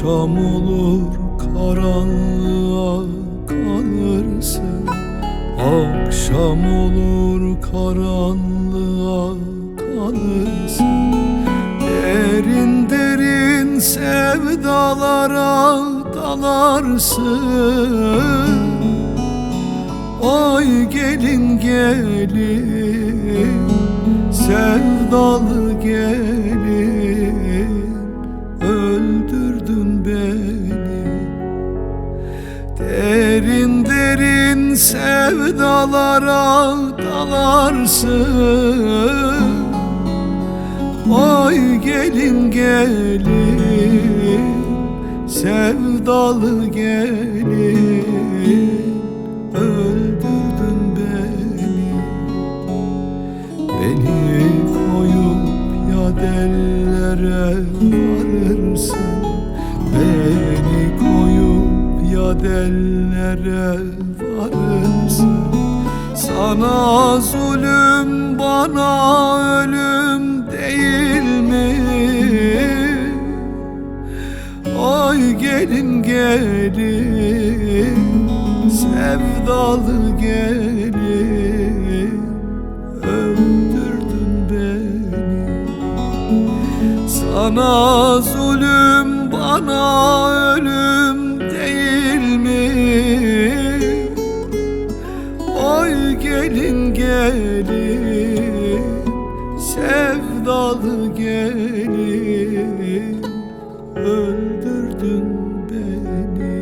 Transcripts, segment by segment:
Akşam olur karanlığa kalırsın, akşam olur karanlığa kalırsın. Derin derin sevdalara dalarsın. Ay gelin gelin, sevdalı gelin, öldürdün beni. Derin derin sevdalara dalarsın. Ay gelin gelin, sevdalı gelin, öldürdün beni. Beni koyup ya dellere varırsın, beni koyup ya dellere varırsın. Sana zulüm, bana ölüm değil mi? Ay gelin gelin, sevdalı gelin, öldürdün beni. Sana zulüm, bana ölüm değil mi? Ay gelin gelin, sevdalı gelin, öldürdün beni.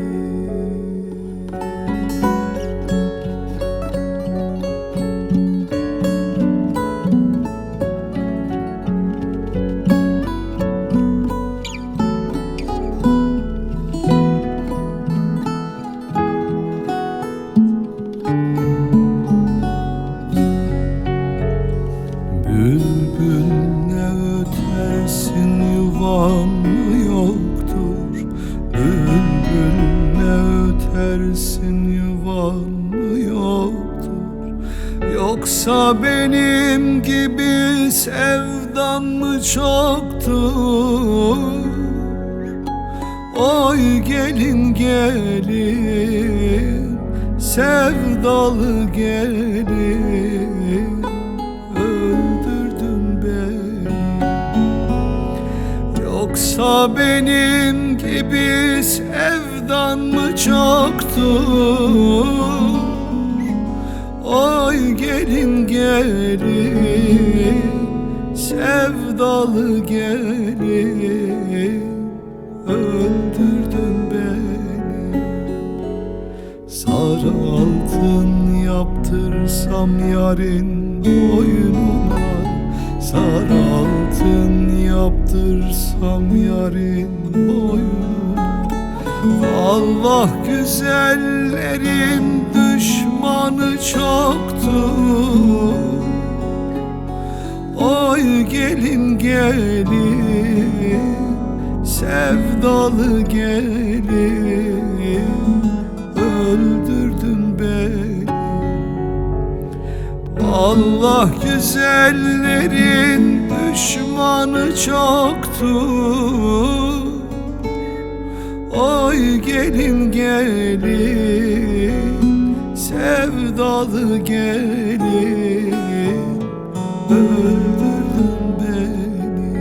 Bülbül ne ötersin, yuvan mı yoktur? Bülbül ne ötersin, yuvan mı yoktur? Yoksa benim gibi sevdan mı çoktur? Ay gelin gelin, sevdalı gelin, öldürdün beni. Yoksa benim gibi sevdan mı çoktur? Ay gelin gelin, sevdalı gelin, öldürdün beni. Sarı altın yaptırsam yarın boynuna, sarı altın yaptırsam yarın boynuna. Allah güzellerin düşmanı çoktur. Ay gelin gelin, sevdalı gelin, öldürdün beni. Allah güzellerin düşmanı çoktur. Ay gelin gelin, sevdalı gelin, öldürdün beni.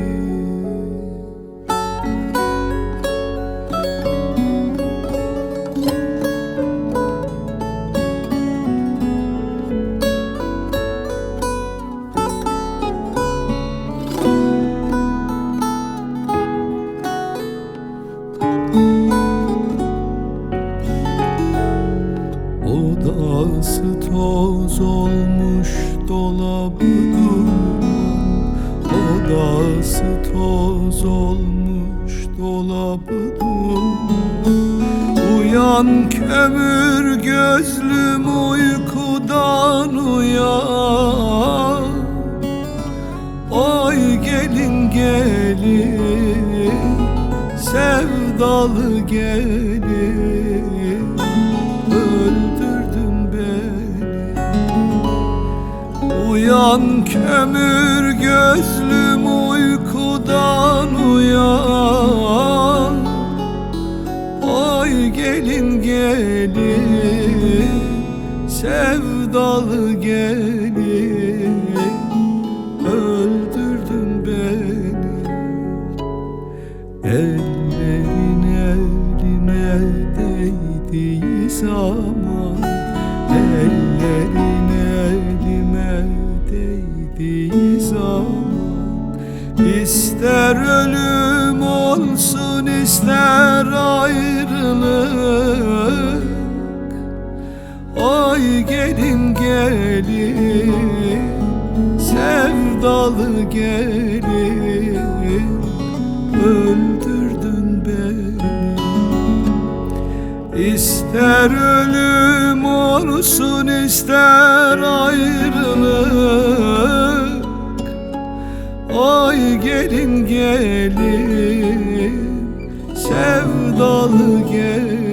Odası toz olmuş dolabı duman, odası toz olmuş dolabı duman. Uyan kömür gözlüm, uykudan uyan. Ay gelin gelin, sevdalı gelin, öldürdün beni. Uyan kömür gözlüm, uykudan uyan. gelin gelin, sevdalı gelin, öldürdün beni. Ellerin elime değdiği zaman, ellerin elime değdiği zaman, İster ölüm olsun ister ayrılık, ay gelin gelin, sevdalı gelin, öldürdün beni. İster ölüm olsun ister ayrılık, ay gelin gelin, sevdalı gelin,